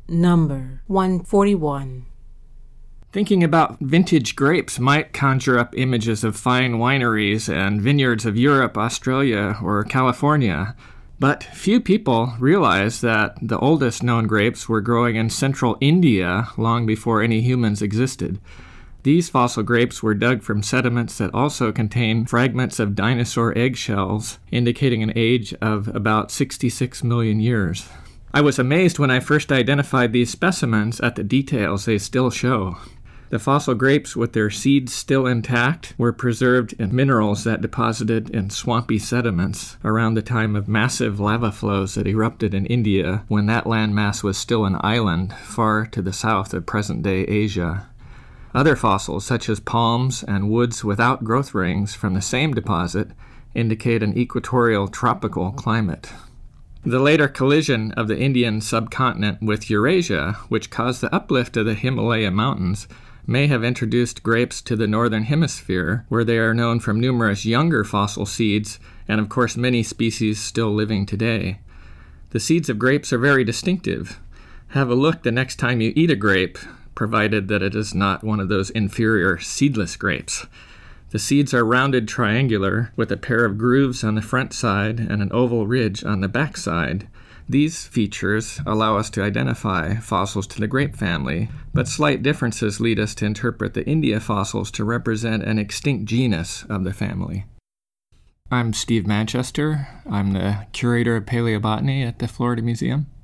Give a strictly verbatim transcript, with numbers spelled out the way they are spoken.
Number one forty-one. Thinking about vintage grapes might conjure up images of fine wineries and vineyards of Europe, Australia, or California, but few people realize that the oldest known grapes were growing in central India long before any humans existed. These fossil grapes were dug from sediments that also contain fragments of dinosaur eggshells, indicating an age of about sixty-six million years. I was amazed when I first identified these specimens at the details they still show. The fossil grapes, with their seeds still intact, were preserved in minerals that deposited in swampy sediments around the time of massive lava flows that erupted in India when that landmass was still an island far to the south of present-day Asia. Other fossils, such as palms and woods without growth rings from the same deposit, indicate an equatorial tropical climate. The later collision of the Indian subcontinent with Eurasia, which caused the uplift of the Himalaya mountains, may have introduced grapes to the northern hemisphere, where they are known from numerous younger fossil seeds and, of course, many species still living today. The seeds of grapes are very distinctive. Have a look the next time you eat a grape, provided that it is not one of those inferior seedless grapes. The seeds are rounded triangular, with a pair of grooves on the front side and an oval ridge on the back side. These features allow us to identify fossils to the grape family, but slight differences lead us to interpret the India fossils to represent an extinct genus of the family. I'm Steve Manchester. I'm the curator of paleobotany at the Florida Museum.